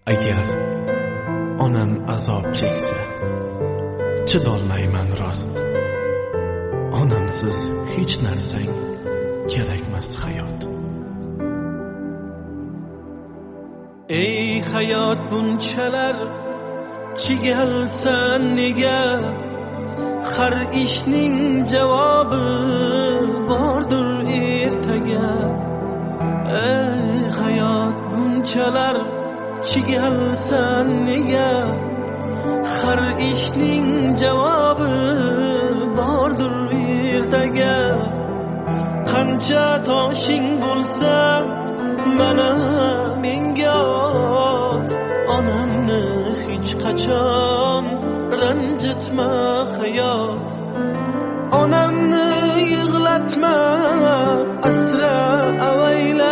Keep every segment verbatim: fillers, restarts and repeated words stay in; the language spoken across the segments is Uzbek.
Agar onam azob cheksa, chidolmayman rost. Onamsiz hech narsang kerakmas hayot. Ey hayot, bunchalar chigalsan nega? Har ishning javobi bordir ertaga. Ey hayot, bunchalar chigalsan nega? Har ishning javobi bordir ertaga. Qancha toshing bo'lsa mana menga ot, onamni hech qachon ranjitma hayot. Onamni yig'latma, asra avayla.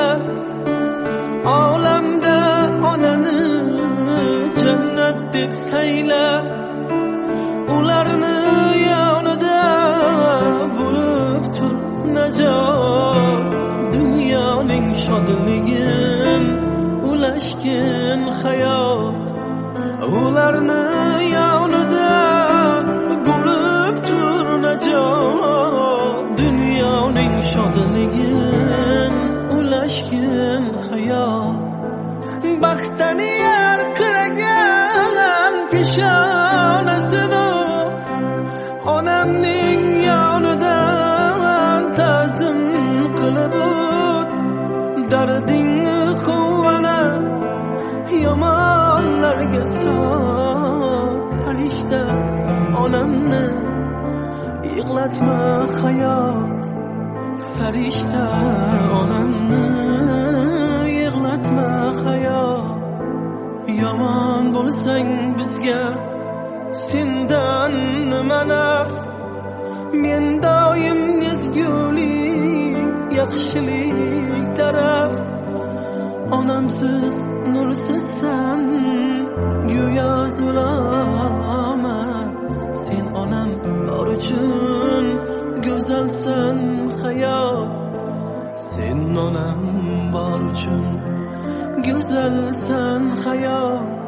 Olamda onani jannat deb sayla. Ularni yonida bo'lib tur najot. Dunyoning shodligin ulashgin hayot. Ularni yonida bo'lib tur najot. Dunyoning shodligin ulashgin hayot. Baxtdan yarqiragan peshonasini onamning yonida ta'zim qilib o't. Dardingni quvvana yomonlarga sol. Farishta onamni yig'latma hayot. Farishta onamni yig'latma hayot. Yomon bo'lsang bizga sendan nima naf? Men doim ezgulik, yaxshilik taraf. Onamsiz nursizsan, go'yo zulomat. Sen onam bor uchun go'zalsan hayot. Sen onam bor uchun go'zalsan hayot.